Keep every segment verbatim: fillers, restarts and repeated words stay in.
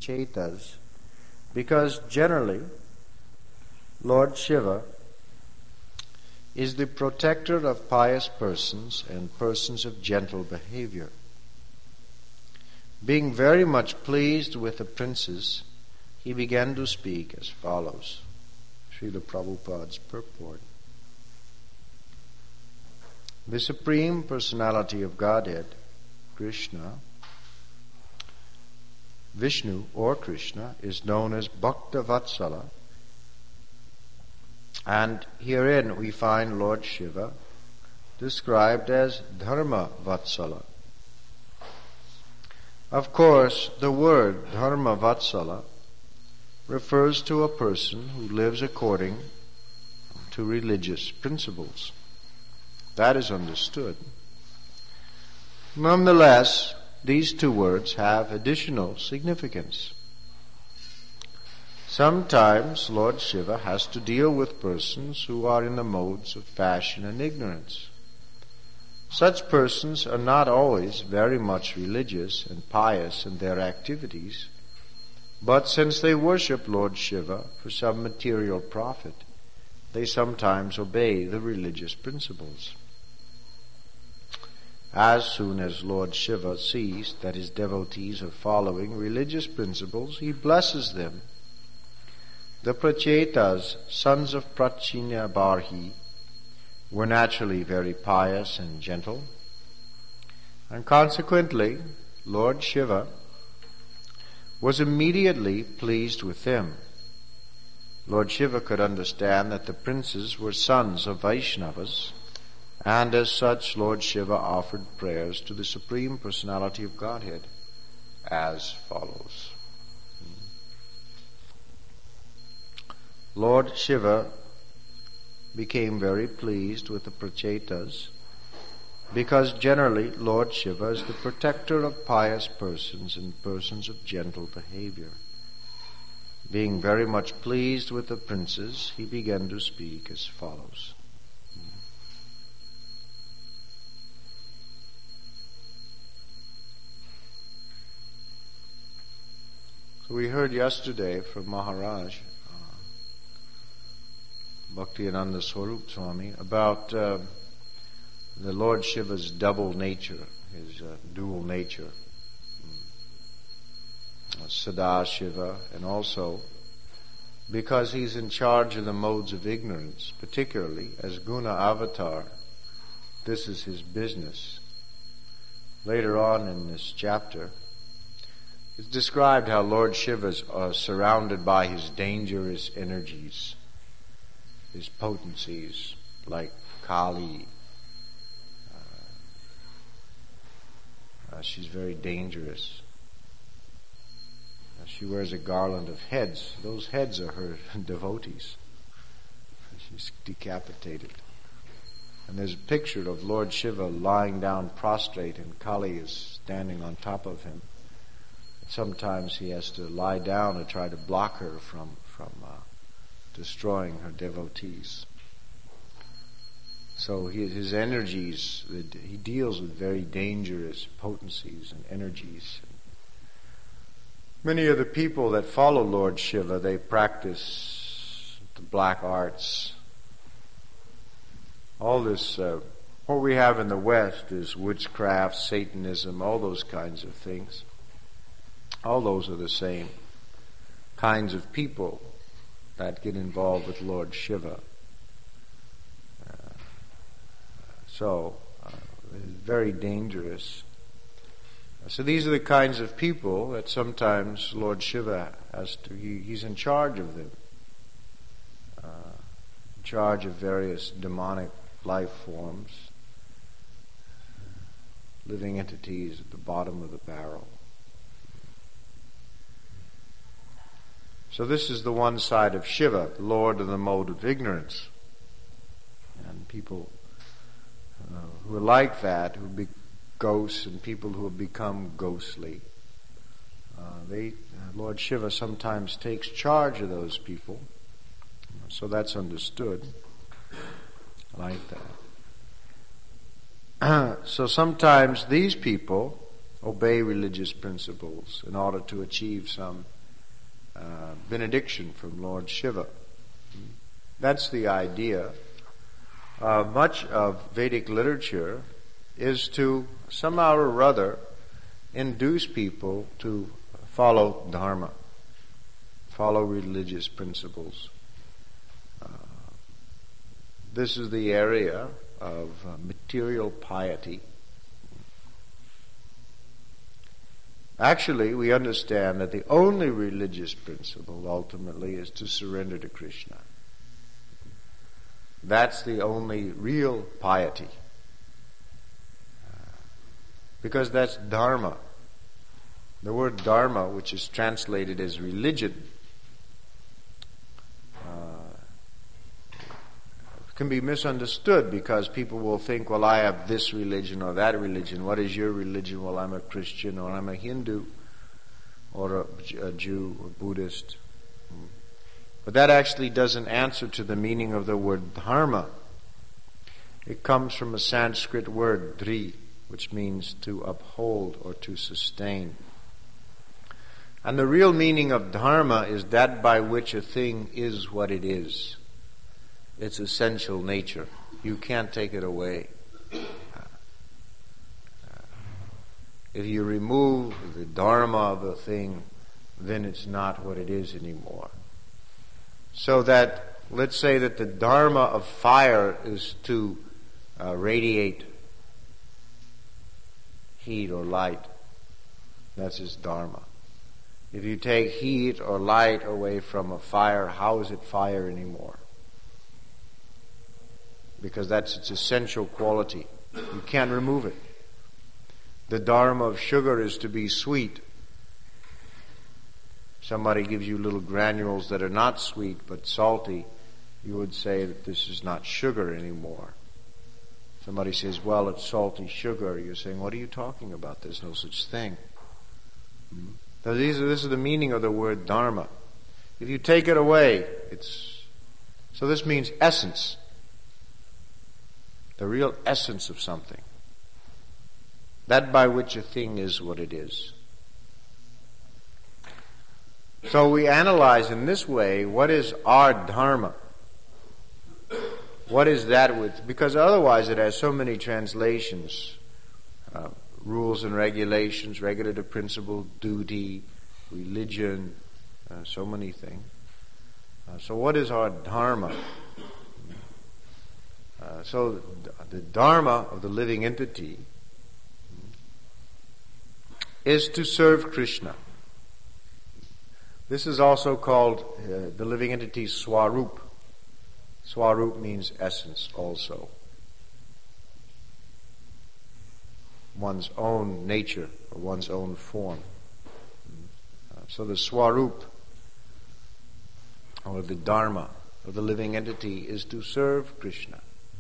Prachetas, because generally Lord Shiva is the protector of pious persons and persons of gentle behavior. Being very much pleased with the princes, he began to speak as follows. Srila Prabhupada's purport. The Supreme Personality of Godhead, Krishna, Vishnu or Krishna, is known as Bhakta Vatsala, and herein we find Lord Shiva described as Dharma Vatsala. Of course, the word Dharma Vatsala refers to a person who lives according to religious principles. That is understood. Nonetheless, these two words have additional significance. Sometimes Lord Shiva has to deal with persons who are in the modes of fashion and ignorance. Such persons are not always very much religious and pious in their activities, but since they worship Lord Shiva for some material profit, they sometimes obey the religious principles. As soon as Lord Shiva sees that his devotees are following religious principles, he blesses them. The Prachetas, sons of Prachina Barhi, were naturally very pious and gentle, and consequently Lord Shiva was immediately pleased with them. Lord Shiva could understand that the princes were sons of Vaishnavas, and as such Lord Shiva offered prayers to the Supreme Personality of Godhead as follows. Lord Shiva became very pleased with the Prachetas because generally Lord Shiva is the protector of pious persons and persons of gentle behavior. Being very much pleased with the princes, he began to speak as follows. So we heard yesterday from Maharaj, Bhaktivedanta Swarup Swami, about uh, the Lord Shiva's double nature, his uh, dual nature, uh, Sadashiva, and also because he's in charge of the modes of ignorance, particularly as Guna Avatar. This is his business. Later on in this chapter, it's described how Lord Shiva is uh, surrounded by his dangerous energies, his potencies, like Kali. Uh, uh, she's very dangerous. Uh, she wears a garland of heads. Those heads are her devotees. She's decapitated. And there's a picture of Lord Shiva lying down prostrate, and Kali is standing on top of him. Sometimes he has to lie down and try to block her from, from uh, destroying her devotees. So he, his energies, he deals with very dangerous potencies and energies. Many of the people that follow Lord Shiva, they practice the black arts. All this, uh, what we have in the West is witchcraft, Satanism, all those kinds of things. All those are the same kinds of people that get involved with Lord Shiva. Uh, so, uh, it's very dangerous. So these are the kinds of people that sometimes Lord Shiva has to, he, he's in charge of them. Uh, in charge of various demonic life forms, living entities at the bottom of the barrel. So this is the one side of Shiva, the Lord of the mode of ignorance. And people uh, who are like that, who be ghosts and people who have become ghostly, uh, they, uh, Lord Shiva sometimes takes charge of those people. So that's understood like that. So sometimes these people obey religious principles in order to achieve some uh, benediction from Lord Shiva. That's the idea. Uh, much of Vedic literature is to somehow or other induce people to follow dharma, follow religious principles. Uh, this is the area of uh, material piety. Actually, we understand that the only religious principle ultimately is to surrender to Krishna. That's the only real piety. Because that's dharma. The word dharma, which is translated as religion, uh, can be misunderstood because people will think, well, I have this religion or that religion. What is your religion? Well, I'm a Christian or I'm a Hindu or a, a Jew or Buddhist. But that actually doesn't answer to the meaning of the word dharma. It comes from a Sanskrit word, dri, which means to uphold or to sustain. And the real meaning of dharma is that by which a thing is what it is. Its essential nature. You can't take it away. If you remove the dharma of a thing, then it's not what it is anymore. So that, let's say that the dharma of fire is to uh, radiate heat or light. That's its dharma. If you take heat or light away from a fire, how is it fire anymore? Because that's its essential quality. You can't remove it. The dharma of sugar is to be sweet. Somebody gives you little granules that are not sweet but salty, you would say that this is not sugar anymore. Somebody says, well, it's salty sugar. You're saying, what are you talking about? There's no such thing. Hmm? So these are, this is the meaning of the word dharma. If you take it away, it's... So this means essence. The real essence of something. That by which a thing is what it is. So we analyze in this way, what is our dharma? What is that with, because otherwise it has so many translations, uh, rules and regulations, regulative principle, duty, religion, uh, so many things. Uh, so what is our dharma? Uh, so the dharma of the living entity is to serve Krishna. This is also called uh, the living entity's swarup. Swarup means essence also. One's own nature or one's own form. Uh, so the swarup or the dharma of the living entity is to serve Krishna.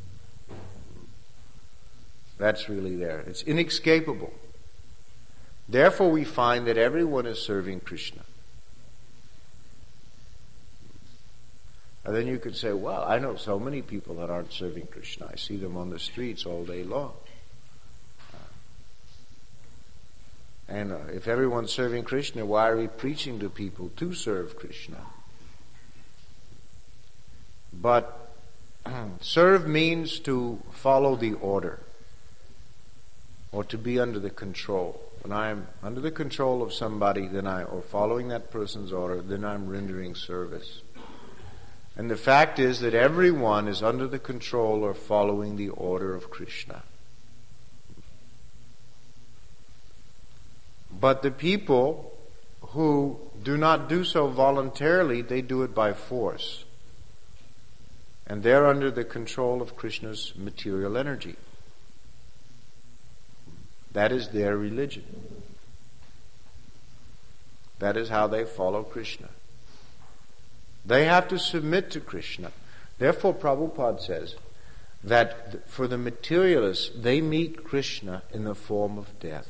That's really there. It's inescapable. Therefore we find that everyone is serving Krishna. And then you could say, well, I know so many people that aren't serving Krishna. I see them on the streets all day long. And uh, if everyone's serving Krishna, why are we preaching to people to serve Krishna? But serve means to follow the order or to be under the control. When I'm under the control of somebody, then I, or following that person's order, then I'm rendering service. And the fact is that everyone is under the control or following the order of Krishna. But the people who do not do so voluntarily, they do it by force. And they're under the control of Krishna's material energy. That is their religion. That is how they follow Krishna. They have to submit to Krishna. Therefore, Prabhupada says that for the materialists, they meet Krishna in the form of death.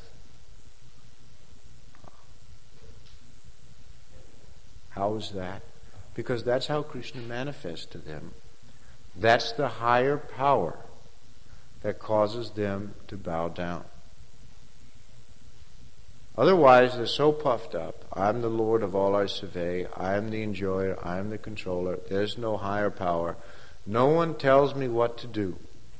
How is that? Because that's how Krishna manifests to them. That's the higher power that causes them to bow down. Otherwise, they're so puffed up. I'm the Lord of all I survey. I am the enjoyer. I am the controller. There's no higher power. No one tells me what to do.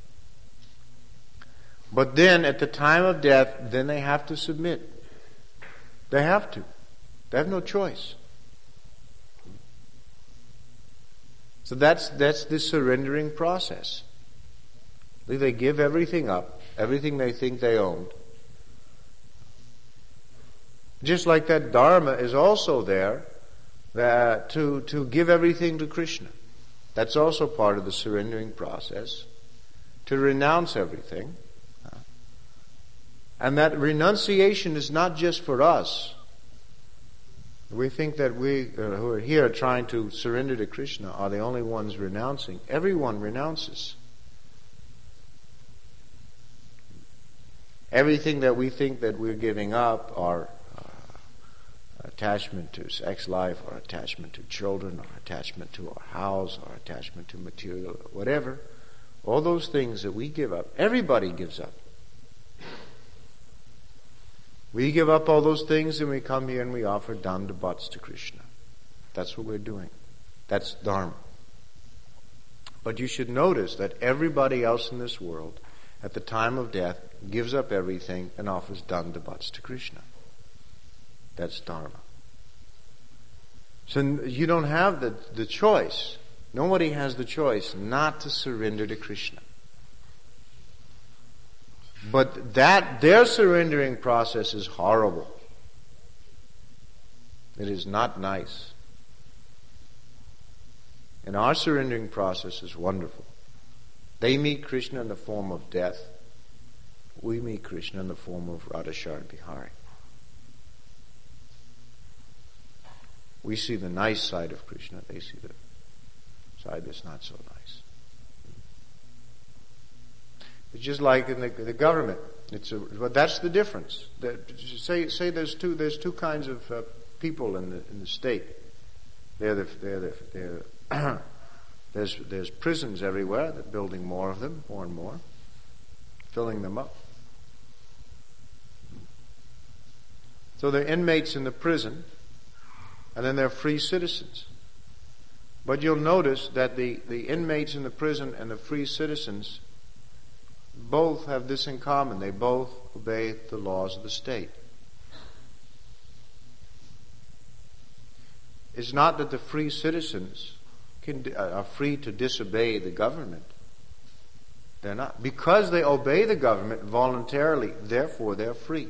But then, at the time of death, then they have to submit. They have to. They have no choice. So that's that's the surrendering process. They give everything up, everything they think they owned. Just like that Dharma is also there that to, to give everything to Krishna. That's also part of the surrendering process. To renounce everything. And that renunciation is not just for us. We think that we uh, who are here trying to surrender to Krishna are the only ones renouncing. Everyone renounces. Everything that we think that we're giving up, our uh, attachment to sex life, or attachment to children, or attachment to our house, or attachment to material, whatever, all those things that we give up, everybody gives up. We give up all those things and we come here and we offer dandavats to Krishna. That's what we're doing. That's Dharma. But you should notice that everybody else in this world, at the time of death, gives up everything and offers dandavats to Krishna. That's Dharma. So you don't have the, the choice. Nobody has the choice not to surrender to Krishna. But that, their surrendering process is horrible. It is not nice. And our surrendering process is wonderful. They meet Krishna in the form of death. We meet Krishna in the form of Radhashar Bihari. We see the nice side of Krishna. They see the side that's not so nice. It's just like in the, the government. It's a, well, that's the difference. The, say, say there's two there's two kinds of uh, people in the in the state. They're the, they're the, they're there's there's prisons everywhere. They're building more of them, more and more, filling them up. So they're inmates in the prison, and then they're free citizens. But you'll notice that the, the inmates in the prison and the free citizens both have this in common. They both obey the laws of the state. It's not that the free citizens can, are free to disobey the government. They're not. Because they obey the government voluntarily, therefore they're free.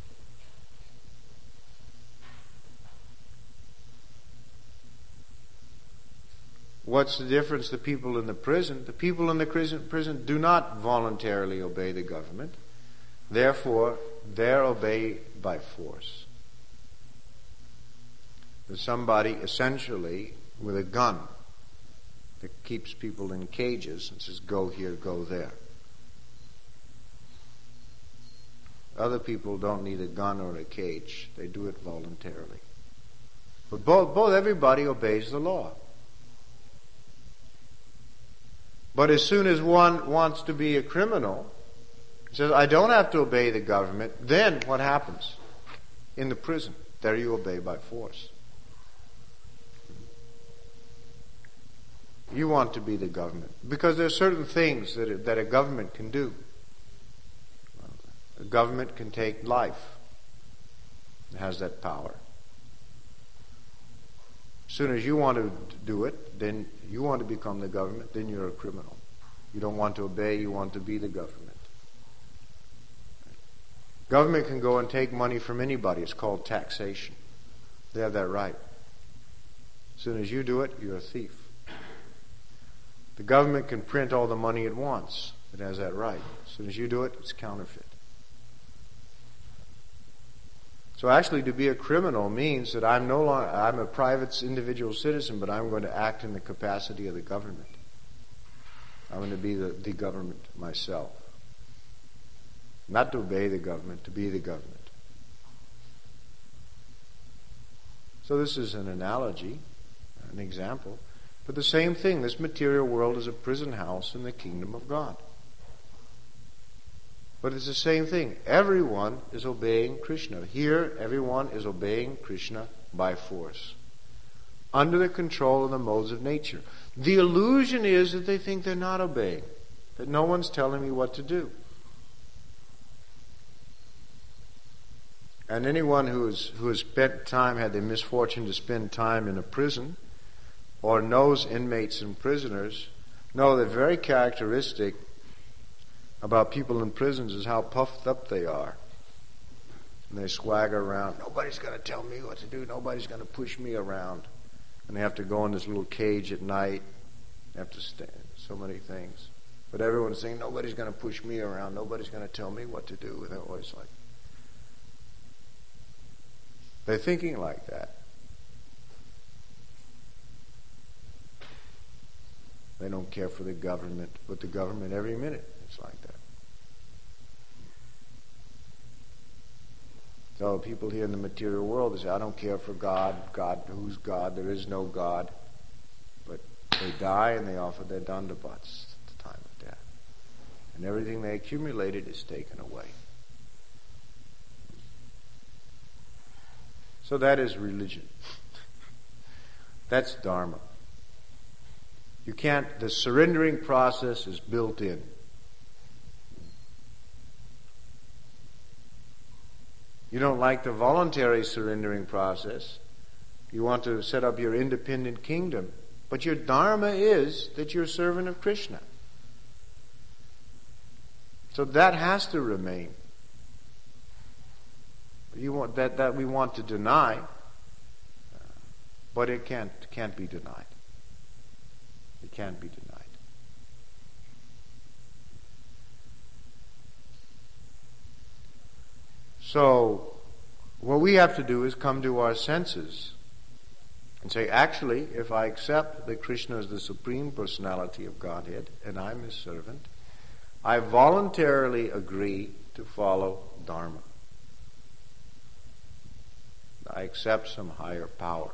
What's the difference? The people in the prison, the people in the prison, prison do not voluntarily obey the government. Therefore, they're obeyed by force. There's somebody essentially with a gun that keeps people in cages and says, go here, go there. Other people don't need a gun or a cage. They do it voluntarily. But both, both everybody obeys the law. But as soon as one wants to be a criminal, says, I don't have to obey the government, then what happens? In the prison, there you obey by force. You want to be the government. Because there are certain things that, that a government can do. A government can take life. It has that power. As soon as you want to do it, then you want to become the government, then you're a criminal. You don't want to obey, you want to be the government. Government can go and take money from anybody. It's called taxation. They have that right. As soon as you do it, you're a thief. The government can print all the money it wants. It has that right. As soon as you do it, it's counterfeit. So actually, to be a criminal means that I'm no longer, I'm a private individual citizen, but I'm going to act in the capacity of the government. I'm going to be the, the government myself. Not to obey the government, to be the government. So this is an analogy, an example. But the same thing, this material world is a prison house in the kingdom of God. But it's the same thing. Everyone is obeying Krishna. Here, everyone is obeying Krishna by force, under the control of the modes of nature. The illusion is that they think they're not obeying, that no one's telling me what to do. And anyone who has, who has spent time, had the misfortune to spend time in a prison, or knows inmates and prisoners, know that very characteristic about people in prisons is how puffed up they are. And they swagger around. Nobody's going to tell me what to do. Nobody's going to push me around. And they have to go in this little cage at night. They have to stand so many things. But everyone's saying, nobody's going to push me around. Nobody's going to tell me what to do. They're always like, they're thinking like that. They don't care for the government, but the government every minute it's like that. So people here in the material world, they say, I don't care for God. God, who's God? There is no God. But they die and they offer their dandavats at the time of death. And everything they accumulated is taken away. So that is religion. That's Dharma. You can't, the surrendering process is built in. You don't like the voluntary surrendering process. You want to set up your independent kingdom. But your Dharma is that you're a servant of Krishna. So that has to remain. You want that, that we want to deny, but it can't can't be denied. It can't be denied. So, what we have to do is come to our senses and say, actually, if I accept that Krishna is the Supreme Personality of Godhead and I'm His servant, I voluntarily agree to follow Dharma. I accept some higher power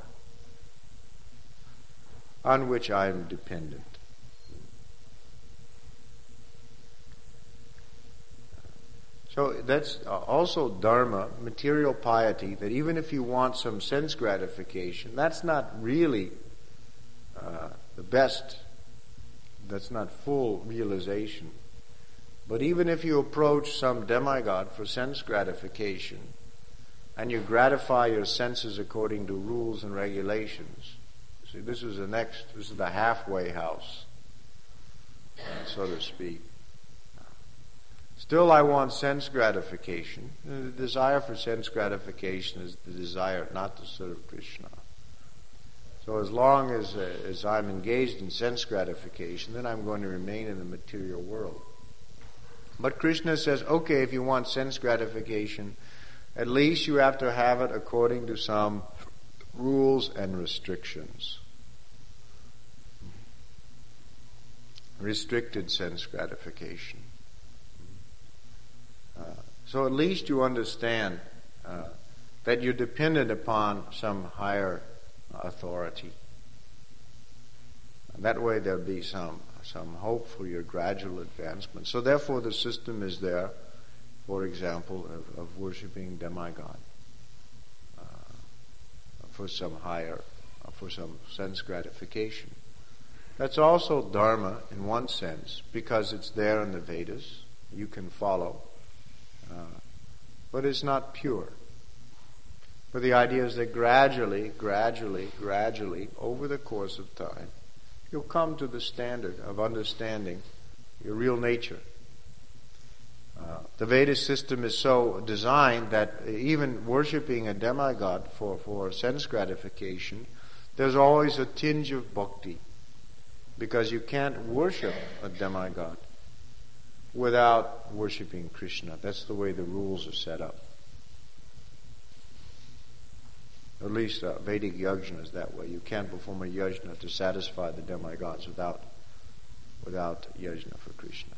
on which I am dependent. So that's also Dharma, material piety, that even if you want some sense gratification, that's not really uh, the best, that's not full realization. But even if you approach some demigod for sense gratification, and you gratify your senses according to rules and regulations, see, this is the next, this is the halfway house, so to speak. Still, I want sense gratification. The desire for sense gratification is the desire not to serve Krishna. So as long as, uh, as I'm engaged in sense gratification, then I'm going to remain in the material world. But Krishna says, okay, if you want sense gratification, at least you have to have it according to some rules and restrictions. Restricted sense gratification. Uh, so at least you understand uh, that you're dependent upon some higher authority. And that way there'll be some some hope for your gradual advancement. So therefore the system is there, for example, of, of worshiping demigod uh, for some higher, uh, for some sense gratification. That's also Dharma in one sense, because it's there in the Vedas. You can follow. Uh, but it's not pure. But the idea is that gradually, gradually, gradually, over the course of time, you'll come to the standard of understanding your real nature. Uh, the Vedic system is so designed that even worshipping a demigod for, for sense gratification, there's always a tinge of bhakti. Because you can't worship a demigod without worshipping Krishna. That's the way the rules are set up. At least uh, Vedic yajna is that way. You can't perform a yajna to satisfy the demigods without without yajna for Krishna.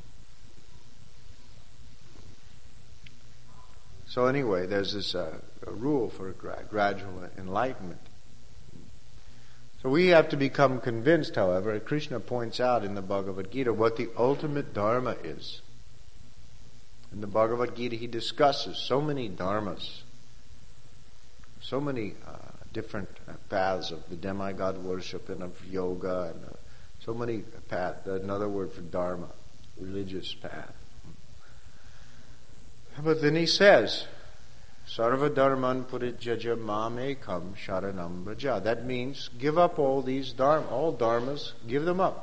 So anyway, there's this uh, a rule for gra- gradual enlightenment. So we have to become convinced, however, Krishna points out in the Bhagavad Gita what the ultimate Dharma is. In the Bhagavad Gita, he discusses so many dharmas, so many uh, different uh, paths of the demigod worship and of yoga, and uh, so many paths. Another word for dharma, religious path. But then he says, Sarva dharman purijyaja mam ekam sharanam braja. That means give up all these dharma, all dharmas, give them up.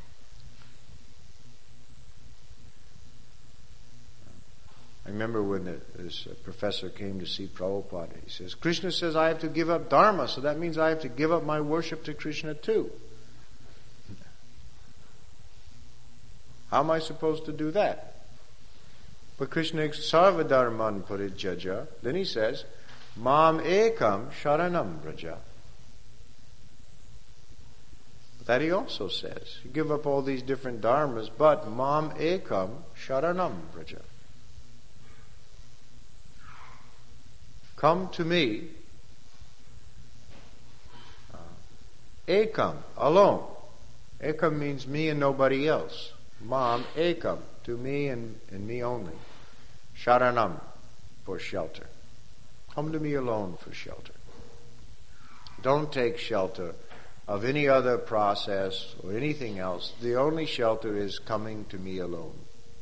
I remember when the, this uh, professor came to see Prabhupada, he says, Krishna says I have to give up dharma, so that means I have to give up my worship to Krishna too. How am I supposed to do that? But Krishna sarva dharman parijyaja, then he says, mam ekam sharanam braja. That he also says. You give up all these different dharmas, but mam ekam sharanam braja. Come to me, uh, ekam, alone. Ekam means me and nobody else. Mam ekam, to me and, and me only. Sharanam, for shelter. Come to me alone for shelter. Don't take shelter of any other process or anything else. The only shelter is coming to me alone.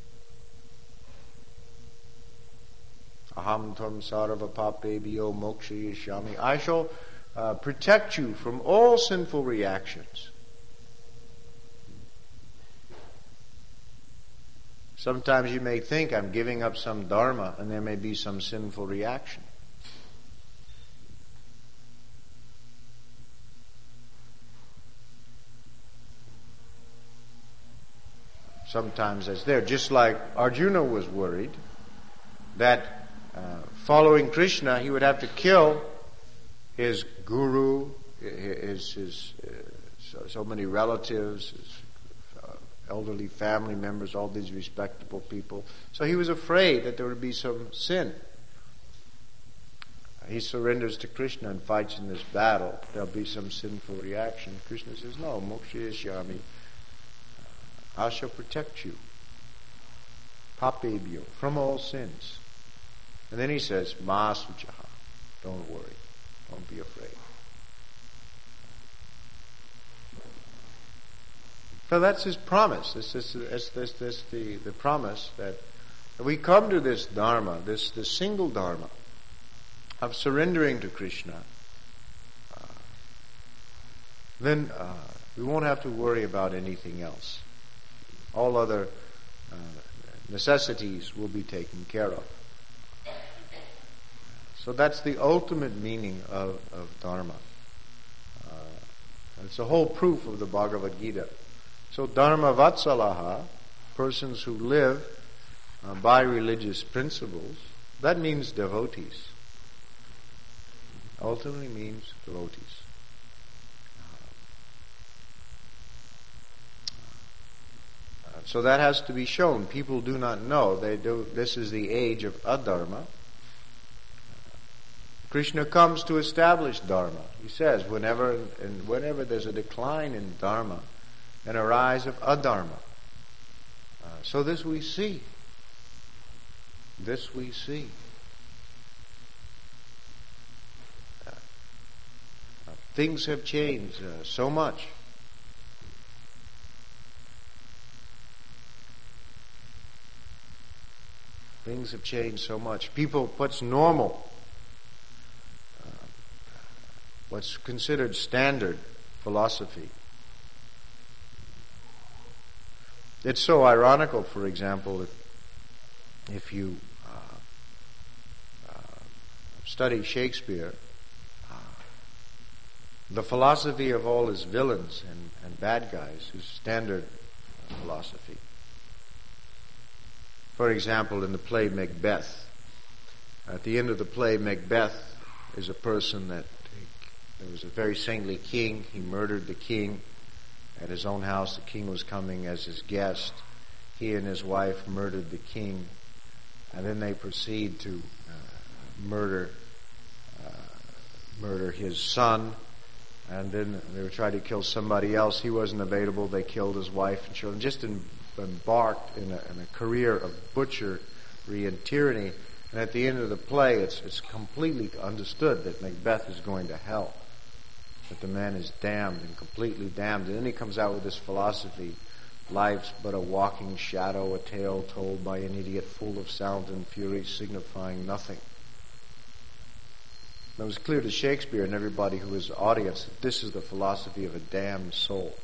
Aham tvam sarva papebhyo mokshayishyami. I shall uh, protect you from all sinful reactions. Sometimes you may think I'm giving up some dharma and there may be some sinful reaction. Sometimes that's there. Just like Arjuna was worried that Uh, following Krishna, he would have to kill his guru, his, his uh, so, so many relatives, his uh, elderly family members, all these respectable people. So he was afraid that there would be some sin. He surrenders to Krishna and fights in this battle. There'll be some sinful reaction. Krishna says, no, mokshayishyami. I shall protect you. Papebhyo, from all sins. And then he says, Ma sujaha. Don't worry. Don't be afraid. So that's his promise. This is this, this, this, the, the promise that we come to this dharma, this, this single dharma of surrendering to Krishna. Uh, then uh, we won't have to worry about anything else. All other uh, necessities will be taken care of. So that's the ultimate meaning of, of dharma. Uh, it's the whole proof of the Bhagavad Gita. So dharma vatsalaha, persons who live uh, by religious principles, that means devotees. Ultimately means devotees. Uh, so that has to be shown. People do not know. They do. This is the age of adharma. Krishna comes to establish dharma. He says, whenever and whenever there's a decline in dharma and a rise of adharma. Uh, so this we see. This we see. Uh, uh, things have changed uh, so much. Things have changed so much. People, what's normal, what's considered standard philosophy. It's so ironical, for example, if, if you uh, uh, study Shakespeare, uh, the philosophy of all his villains and, and bad guys is standard philosophy. For example, in the play Macbeth, at the end of the play, Macbeth is a person that There was a very saintly king. He murdered the king at his own house. The king was coming as his guest. He and his wife murdered the king. And then they proceed to uh, murder uh, murder his son. And then they were trying to kill somebody else. He wasn't available. They killed his wife and children. Just in, embarked in a, in a career of butcher, and tyranny. And at the end of the play, it's, it's completely understood that Macbeth is going to hell, that the man is damned and completely damned. And then he comes out with this philosophy: life's but a walking shadow, a tale told by an idiot, full of sound and fury, signifying nothing. And it was clear to Shakespeare and everybody who was the audience that this is the philosophy of a damned soul.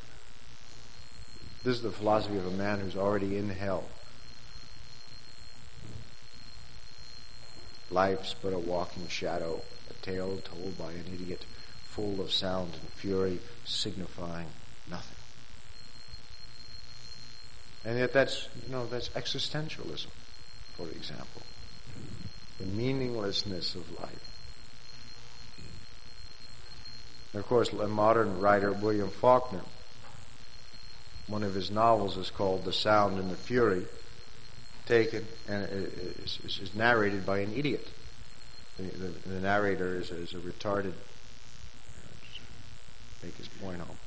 This is the philosophy of a man who's already in hell. Life's but a walking shadow, a tale told by an idiot, full of sound and fury, signifying nothing. And yet that's, you know, that's existentialism, for example. The meaninglessness of life. And of course, a modern writer, William Faulkner, one of his novels is called The Sound and the Fury, taken and is, is, is narrated by an idiot. The, the, the narrator is, is a retarded, make his point home.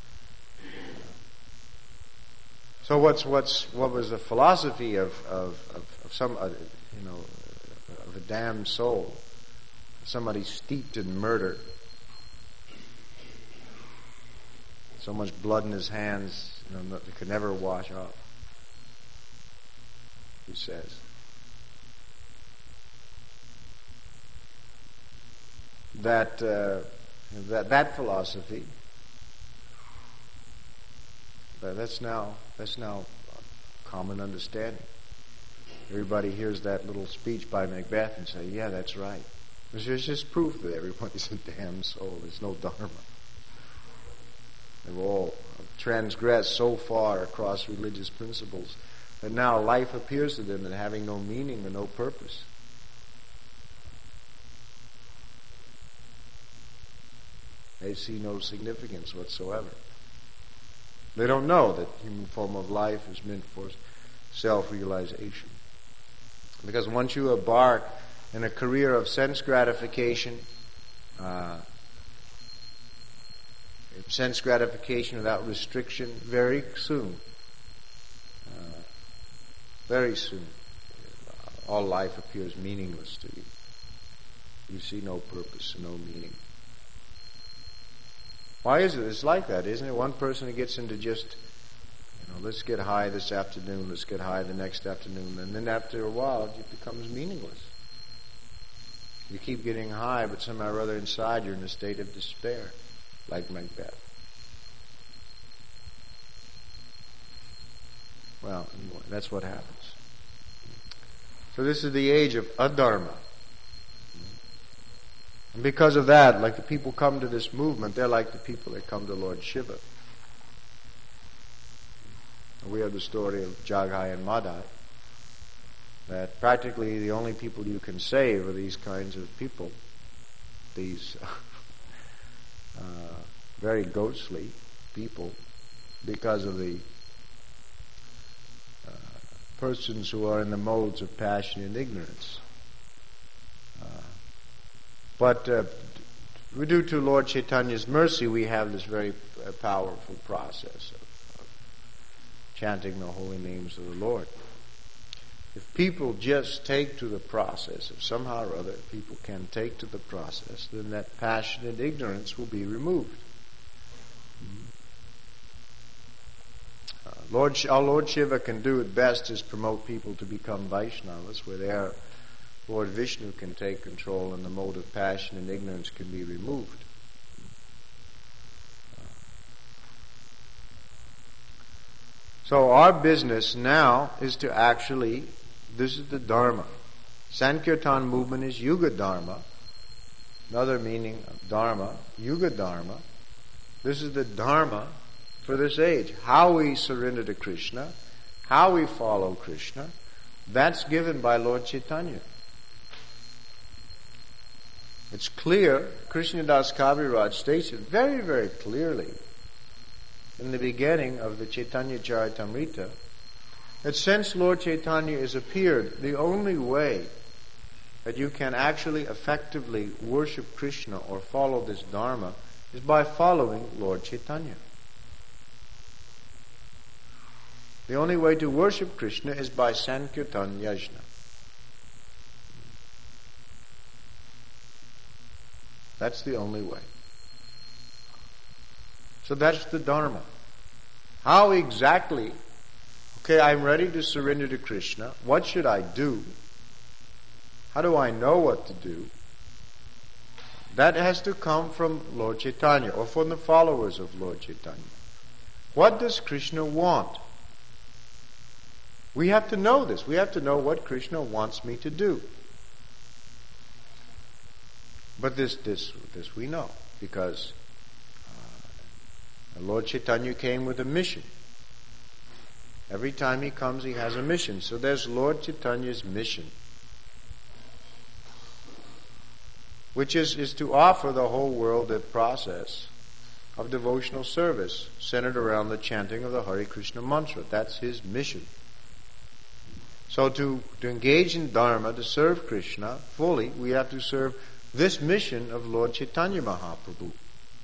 So what's what's what was the philosophy of of, of, of some uh, you know of a damned soul, somebody steeped in murder, so much blood in his hands, you know, that could never wash off. He says that uh, that that philosophy that, that's now that's now common understanding. Everybody hears that little speech by Macbeth and say, "Yeah, that's right." There's just proof that everybody's a damn soul. There's no dharma. They've all transgressed so far across religious principles that now life appears to them as having no meaning or no purpose. They see no significance whatsoever. They don't know that the human form of life is meant for self-realization. Because once you embark in a career of sense gratification, uh, sense gratification without restriction, very soon, uh, very soon, uh, all life appears meaningless to you. You see no purpose, no meaning. Why is it? It's like that, isn't it? One person gets into just, you know, let's get high this afternoon, let's get high the next afternoon, and then after a while it becomes meaningless. You keep getting high, but somehow or other inside you're in a state of despair, like Macbeth. Well, anyway, that's what happens. So this is the age of adharma. And because of that, like the people come to this movement, they're like the people that come to Lord Shiva. We have the story of Jagai and Madai, that practically the only people you can save are these kinds of people, these uh, very ghostly people, because of the uh, persons who are in the modes of passion and ignorance. Uh, but uh, due to Lord Chaitanya's mercy, we have this very uh, powerful process of, of chanting the holy names of the Lord. If people just take to the process, if somehow or other people can take to the process, then that passion and ignorance will be removed. Uh, Lord, all Lord Shiva can do at best is promote people to become Vaishnavas, where there Lord Vishnu can take control and the mode of passion and ignorance can be removed. So our business now is to actually, this is the Dharma. Sankirtan movement is Yuga Dharma. Another meaning of Dharma, Yuga Dharma. This is the Dharma for this age. How we surrender to Krishna, how we follow Krishna, that's given by Lord Chaitanya. It's clear, Krishnadas Kaviraj states it very, very clearly in the beginning of the Chaitanya Charitamrita, that since Lord Chaitanya has appeared, the only way that you can actually effectively worship Krishna or follow this Dharma is by following Lord Chaitanya. The only way to worship Krishna is by Sankirtan Yajna. That's the only way. So that's the Dharma. How exactly, okay, I'm ready to surrender to Krishna. What should I do? How do I know what to do? That has to come from Lord Chaitanya or from the followers of Lord Chaitanya. What does Krishna want? We have to know this. We have to know what Krishna wants me to do. But this, this, this we know because uh, Lord Chaitanya came with a mission. Every time he comes, he has a mission. So there's Lord Chaitanya's mission, which is, is to offer the whole world a process of devotional service centered around the chanting of the Hare Krishna mantra. That's his mission. So to, to engage in Dharma, to serve Krishna fully, we have to serve this mission of Lord Chaitanya Mahaprabhu.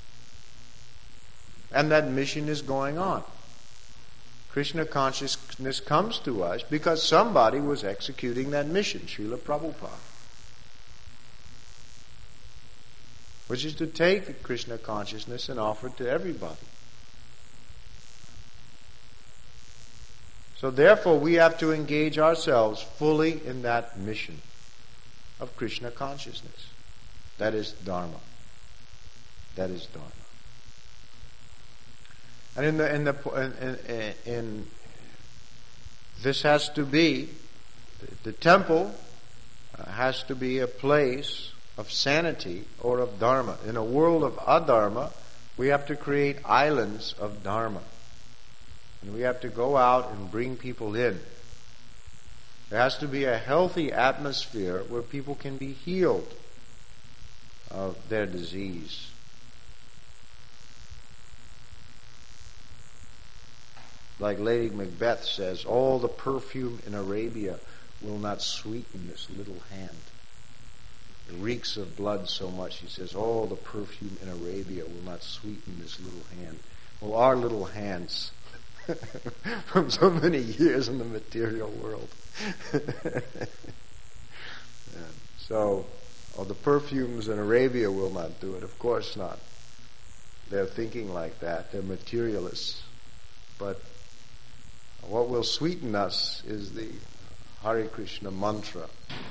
And that mission is going on. Krishna consciousness comes to us because somebody was executing that mission, Srila Prabhupada. Which is to take Krishna consciousness and offer it to everybody. So therefore we have to engage ourselves fully in that mission of Krishna consciousness. That is Dharma. That is Dharma. And in the in the in, in, in this has to be the, the temple uh, has to be a place of sanity or of Dharma. In a world of adharma, we have to create islands of Dharma. And we have to go out and bring people in. There has to be a healthy atmosphere where people can be healed of their disease. Like Lady Macbeth says, all the perfume in Arabia will not sweeten this little hand. It reeks of blood so much, he says, all the perfume in Arabia will not sweeten this little hand. Well, our little hands from so many years in the material world. So, oh, the perfumes in Arabia will not do it. Of course not. They're thinking like that. They're materialists. But what will sweeten us is the Hare Krishna mantra.